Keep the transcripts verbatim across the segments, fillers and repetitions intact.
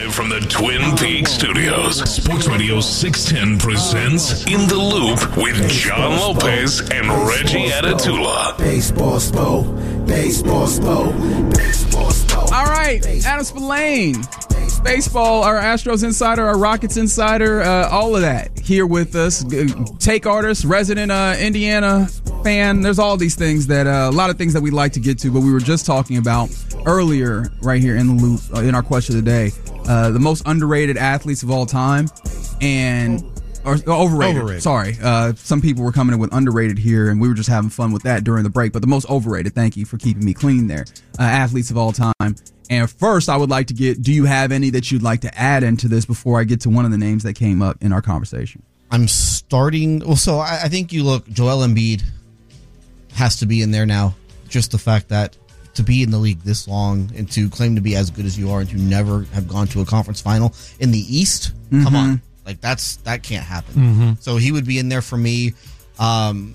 Live from the Twin Peaks Studios, Sports Radio six ten presents In the Loop with John Lopez and Reggie Atatula. Baseball Spo, Baseball Spo, Baseball Spo. All right, Adam Spillane, baseball, our Astros insider, our Rockets insider, uh, all of that here with us. Take artist, resident uh, Indiana fan. There's all these things that uh, a lot of things that we'd like to get to, but we were just talking about earlier right here in the loop uh, in our question of the day, uh, the most underrated athletes of all time, and or overrated. overrated. Sorry, uh, some people were coming in with underrated here, and we were just having fun with that during the break. But the most overrated. Thank you for keeping me clean there. Uh, athletes of all time. And first, I would like to get. Do you have any that you'd like to add into this before I get to one of the names that came up in our conversation? I'm starting. Well, so I, I think you look. Joel Embiid has to be in there now. Just the fact that to be in the league this long and to claim to be as good as you are and to never have gone to a conference final in the East, mm-hmm. come on, like that's that can't happen. Mm-hmm. So he would be in there for me. Um,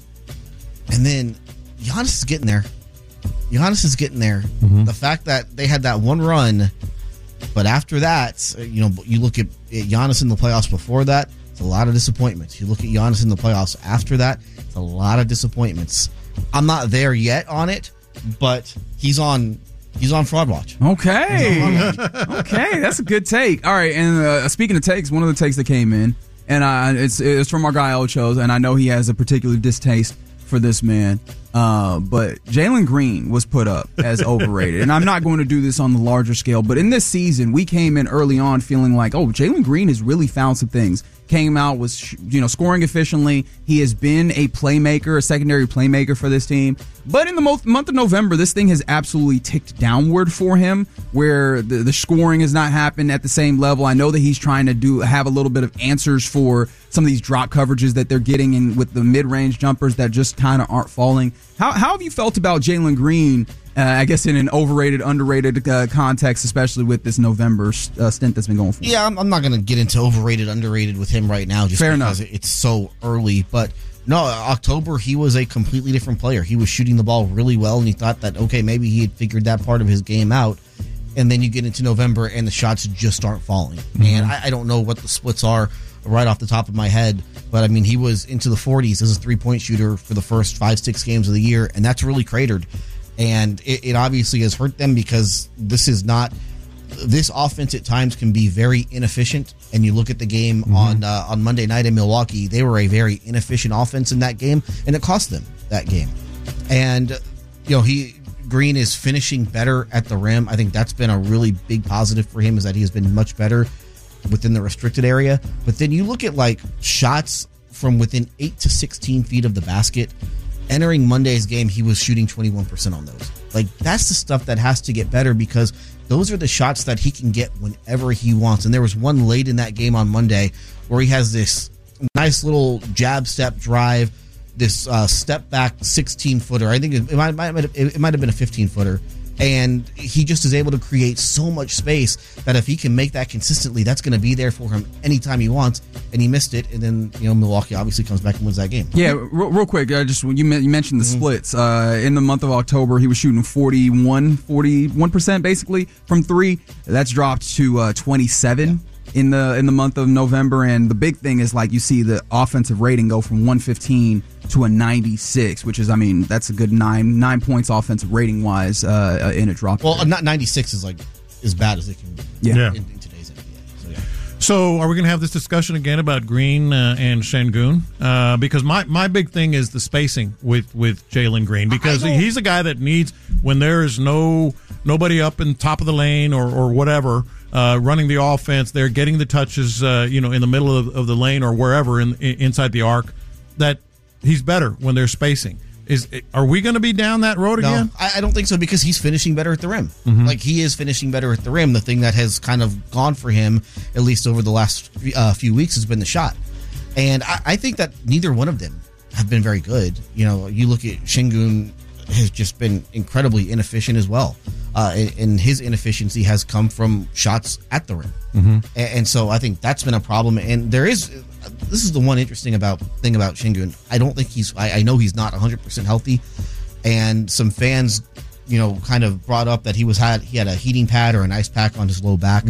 and then Giannis is getting there. Giannis is getting there. Mm-hmm. The fact that they had that one run, but after that, you know, you look at Giannis in the playoffs before that, it's a lot of disappointments. You look at Giannis in the playoffs after that, it's a lot of disappointments. I'm not there yet on it, but he's on he's on Fraud Watch. Okay. On Fraud Watch. Okay, that's a good take. All right, and uh, speaking of takes, one of the takes that came in, and uh, it's it's from our guy Ocho's, and I know he has a particular distaste for this man. Uh, but Jalen Green was put up as overrated. And I'm not going to do this on the larger scale, but in this season, we came in early on feeling like, oh, Jalen Green has really found some things. Came out, was, you know, scoring efficiently. He has been a playmaker, a secondary playmaker for this team. But in the mo- month of November, this thing has absolutely ticked downward for him, where the, the scoring has not happened at the same level. I know that he's trying to do have a little bit of answers for some of these drop coverages that they're getting in with the mid-range jumpers that just kind of aren't falling. How how have you felt about Jalen Green, uh, I guess in an overrated, underrated uh, context, especially with this November uh, stint that's been going for? Yeah, I'm, I'm not going to get into overrated, underrated with him right now just Fair because enough. it's so early. But no, October, he was a completely different player. He was shooting the ball really well, and you thought that, okay, maybe he had figured that part of his game out. And then you get into November, and the shots just aren't falling. Mm-hmm. And I, I don't know what the splits are right off the top of my head, but I mean, he was into the forties as a three-point shooter for the first five, six games of the year, and that's really cratered. And it, it obviously has hurt them because this is not this offense at times can be very inefficient. And you look at the game mm-hmm. on uh, on Monday night in Milwaukee, they were a very inefficient offense in that game, and it cost them that game. And you know, he Green is finishing better at the rim. I think that's been a really big positive for him, is that he has been much better within the restricted area. But then you look at like shots from within eight to sixteen feet of the basket. Entering Monday's game, he was shooting twenty-one percent on those. Like, that's the stuff that has to get better, because those are the shots that he can get whenever he wants. And there was one late in that game on Monday where he has this nice little jab step drive, this uh, step back sixteen footer. I think it might, it might, it might have been a fifteen footer. And he just is able to create so much space that if he can make that consistently, that's going to be there for him anytime he wants. And he missed it, and then you know Milwaukee obviously comes back and wins that game. Yeah, real, real quick, uh, just you, you mentioned the mm-hmm. splits. Uh, in the month of October, he was shooting forty-one percent basically from three. That's dropped to uh, twenty-seven. Yeah. In the in the month of November, and the big thing is like you see the offensive rating go from one fifteen to a ninety-six, which is, I mean, that's a good nine nine points offensive rating wise, uh, in a drop. Well, not ninety-six is like as bad as it can be. Yeah. yeah. In, in today's N B A. So, yeah. So are we going to have this discussion again about Green uh, and Şengün? Uh, because my, my big thing is the spacing with, with Jalen Green, because he's a guy that needs, when there is no nobody up in top of the lane or, or whatever, Uh, running the offense, they're getting the touches, uh, you know, in the middle of, of the lane or wherever in, in, inside the arc. That he's better when they're spacing. Is are we going to be down that road no, again? I, I don't think so, because he's finishing better at the rim. Mm-hmm. Like, he is finishing better at the rim. The thing that has kind of gone for him, at least over the last uh, few weeks, has been the shot. And I, I think that neither one of them have been very good. You know, you look at Şengün, has just been incredibly inefficient as well. Uh, and, and his inefficiency has come from shots at the rim. Mm-hmm. And, and so I think that's been a problem. And there is, this is the one interesting about thing about Şengün. I don't think he's, I, I know he's not one hundred percent healthy. And some fans, you know, kind of brought up that he was had, he had a heating pad or an ice pack on his low back. Yeah.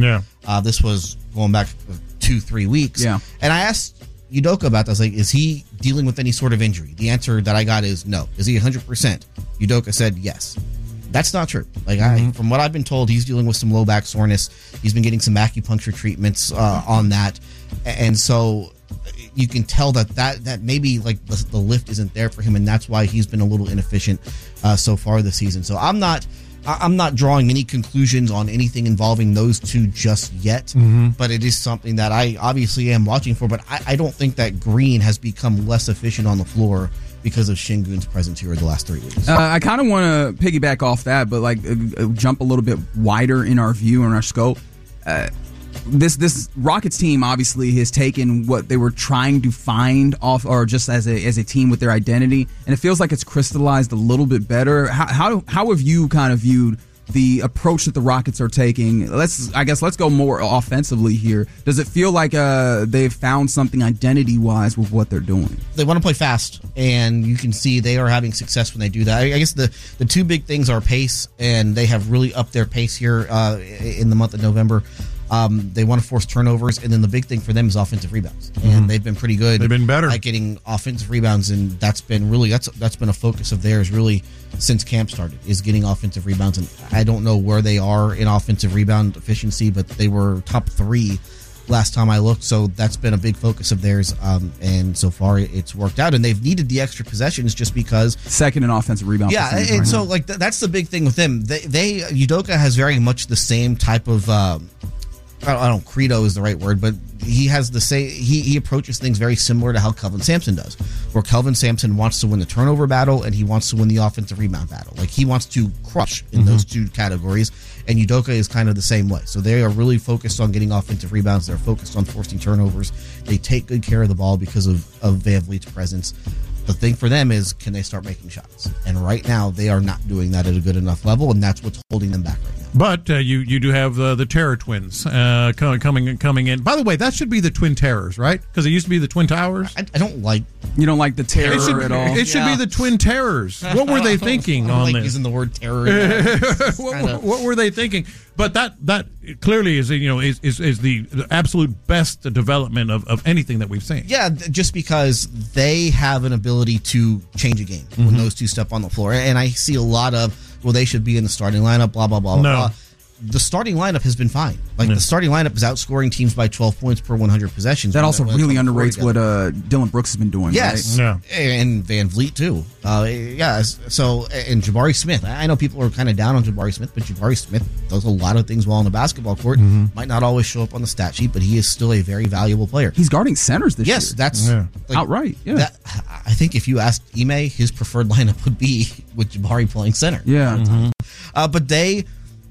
Uh, this was going back two, three weeks. Yeah. And I asked Udoka about this. Like, is he dealing with any sort of injury? The answer that I got is no. Is he one hundred percent? Udoka said yes. That's not true. Like, mm-hmm. I, from what I've been told, he's dealing with some low back soreness. He's been getting some acupuncture treatments uh, on that. And so you can tell that that, that maybe like the, the lift isn't there for him, and that's why he's been a little inefficient uh, so far this season. So I'm not I'm not drawing any conclusions on anything involving those two just yet, mm-hmm. but it is something that I obviously am watching for. But I, I don't think that Green has become less efficient on the floor because of Şengün's presence here the last three weeks. Uh, I kind of want to piggyback off that, but like uh, jump a little bit wider in our view and our scope. Uh, This this Rockets team obviously has taken what they were trying to find off, or just as a as a team with their identity, and it feels like it's crystallized a little bit better. How how, how have you kind of viewed the approach that the Rockets are taking? Let's I guess let's go more offensively here. Does it feel like uh, they've found something identity wise with what they're doing? They want to play fast, and you can see they are having success when they do that. I guess the the two big things are pace, and they have really upped their pace here uh, in the month of November. Um, they want to force turnovers, and then the big thing for them is offensive rebounds, and mm-hmm. they've been pretty good. They've been better at getting offensive rebounds, and that's been really that's that's been a focus of theirs really since camp started, is getting offensive rebounds. And I don't know where they are in offensive rebound efficiency, but they were top three last time I looked, so that's been a big focus of theirs. Um, and so far, it's worked out, and they've needed the extra possessions just because second in offensive rebound. Yeah, and right so now. like th- that's the big thing with them. They, they Udoka has very much the same type of. Um, I don't, I don't credo is the right word, but he has the same. He, he approaches things very similar to how Kelvin Sampson does, where Kelvin Sampson wants to win the turnover battle and he wants to win the offensive rebound battle. Like, he wants to crush in mm-hmm. those two categories, and Udoka is kind of the same way. So they are really focused on getting offensive rebounds. They're focused on forcing turnovers. They take good care of the ball because of, of Van Vliet's presence. The thing for them is, can they start making shots? And right now, they are not doing that at a good enough level, and that's what's holding them back right now. But uh, you you do have uh, the Terror Twins uh, coming coming in. By the way, that should be the Twin Terrors, right? Because it used to be the Twin Towers. I, I don't like. You don't like the terror it should, at all. It should yeah. be the Twin Terrors. What were they thinking I don't on like this? Using the word terror. what, kinda... what were they thinking? But that that clearly is you know is is, is the, the absolute best development of, of anything that we've seen. Yeah, just because they have an ability to change a game mm-hmm. when those two step on the floor, and I see a lot of well, they should be in the starting lineup. Blah blah blah no. blah. The starting lineup has been fine. Like yeah. the starting lineup is outscoring teams by twelve points per one hundred possessions. That also really underrates what uh, Dylan Brooks has been doing. Yes, right? yeah. and Van Vliet too. Uh, yeah, so and Jabari Smith. I know people are kind of down on Jabari Smith, but Jabari Smith does a lot of things well on the basketball court. Mm-hmm. Might not always show up on the stat sheet, but he is still a very valuable player. He's guarding centers this yes, year. Yes, that's yeah. like, outright. Yeah, that, I think if you asked Ime, his preferred lineup would be with Jabari playing center. Yeah, mm-hmm. uh, but they.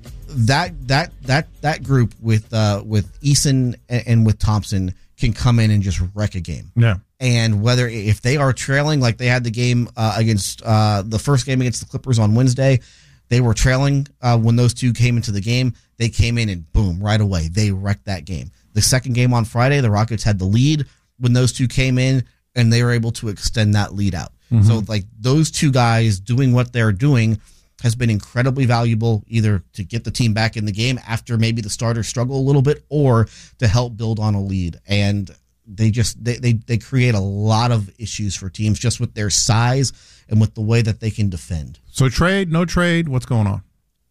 That that that that group with uh, with Eason and, and with Thompson can come in and just wreck a game. Yeah. And whether if they are trailing like they had the game uh, against uh, the first game against the Clippers on Wednesday, they were trailing uh, when those two came into the game. They came in and boom, right away they wrecked that game. The second game on Friday, the Rockets had the lead when those two came in, and they were able to extend that lead out. Mm-hmm. So like those two guys doing what they're doing has been incredibly valuable, either to get the team back in the game after maybe the starters struggle a little bit, or to help build on a lead. And they just they, they they create a lot of issues for teams just with their size and with the way that they can defend. So trade, no trade, what's going on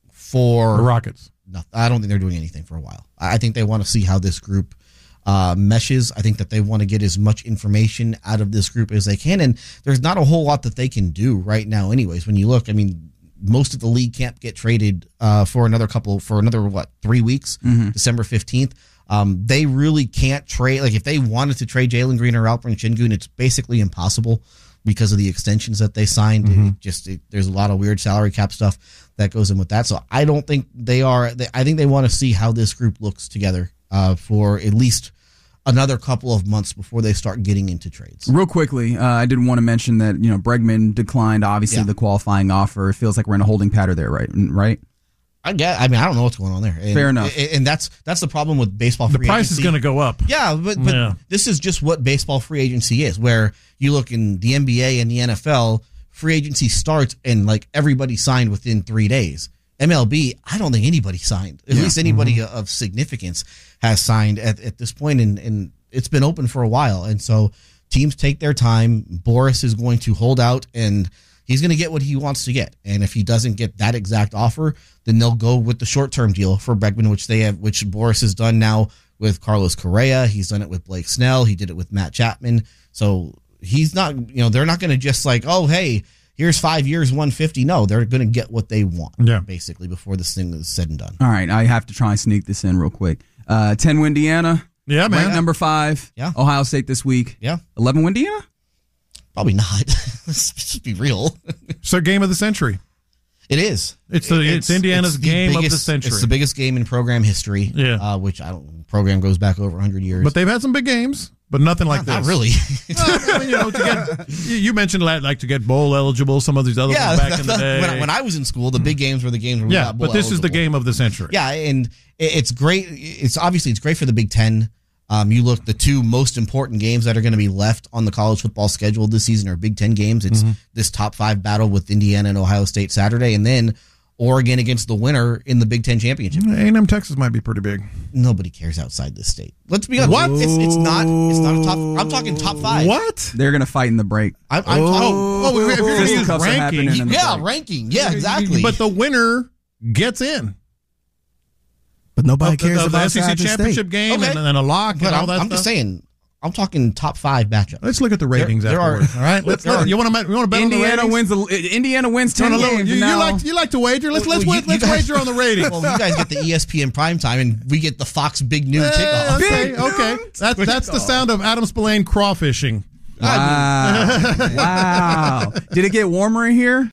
for the Rockets? No, I don't think they're doing anything for a while. I think they want to see how this group uh, meshes. I think that they want to get as much information out of this group as they can, and there's not a whole lot that they can do right now. Anyways, when you look, I mean. Most of the league can't get traded uh, for another couple for another what three weeks, mm-hmm. December fifteenth. Um, they really can't trade. Like if they wanted to trade Jalen Green or Alperen Şengün, it's basically impossible because of the extensions that they signed. Mm-hmm. It just it, there's a lot of weird salary cap stuff that goes in with that. So I don't think they are. They, I think they want to see how this group looks together uh, for at least another couple of months before they start getting into trades. Real quickly, uh, I did want to mention that you know Bregman declined obviously yeah. the qualifying offer. It feels like we're in a holding pattern there, right? Right. I get. I mean, I don't know what's going on there. And, Fair enough. And, and that's that's the problem with baseball free agency. The price agency. is going to go up. Yeah, but, but yeah. this is just what baseball free agency is, where you look in the N B A and the N F L, free agency starts and like everybody signed within three days. M L B, I don't think anybody signed. At Yeah. least anybody Mm-hmm. of significance has signed at, at this point, and, and it's been open for a while. And so teams take their time. Boris is going to hold out, and he's going to get what he wants to get. And if he doesn't get that exact offer, then they'll go with the short-term deal for Bregman, which they have, which Boris has done now with Carlos Correa. He's done it with Blake Snell. He did it with Matt Chapman. So he's not, you know, they're not going to just like, oh, hey, here's five years, one fifty. No, they're going to get what they want, Yeah. basically, before this thing is said and done. All right, I have to try and sneak this in real quick. Uh, ten win Indiana. Yeah, man. Ranked number five. Yeah. Ohio State this week. Yeah. eleven win Indiana? Probably not. Let's just be real. It's their game of the century. It is. It's the- it's Indiana's the game of the biggest- century. It's the biggest game in program history. Yeah. Uh, which I don't. Program goes back over one hundred years. But they've had some big games, but nothing like not, this. not really. I mean, you know, to get, you you mentioned like, like to get bowl eligible, some of these other yeah. ones back in the day. when, I, when I was in school, the big games were the games where we yeah, got bowl but this is the eligible. game of the century. Yeah, and it- it's great. It's obviously it's great for the Big Ten. Um, you look, the two most important games that are going to be left on the college football schedule this season are Big Ten games. It's Mm-hmm. this top five battle with Indiana and Ohio State Saturday, and then Oregon against the winner in the Big Ten championship. A and M Texas might be pretty big. Nobody cares outside this state. Let's be honest. What? It's, it's not. It's not a top. I'm talking top five. What? They're going to fight in the break. I'm, I'm talking. Oh, if you're gonna use Fisticuffs are happening ranking, in the Yeah, break. ranking. Yeah, exactly. But the winner gets in. But nobody Of the, cares of the about S E C Saturday State. championship game Okay. and then a lock But and all I'm, that I'm stuff. just saying. I'm talking top five matchup. Let's look at the ratings There- there are- afterwards. all right, let's. there are- you want to you want to bet Indiana on the wins the Indiana wins You, ten wanna- games. you, and you now- like you like to wager? Let's let's Well, wait, you- you let's guys- wager on the ratings. Well, you guys get the E S P N primetime, and we get the Fox Big Noon Eh, kickoff. okay, Big okay. noon That's that's the sound of Adam Spillane crawfishing. Wow. Wow. Did it get warmer in here?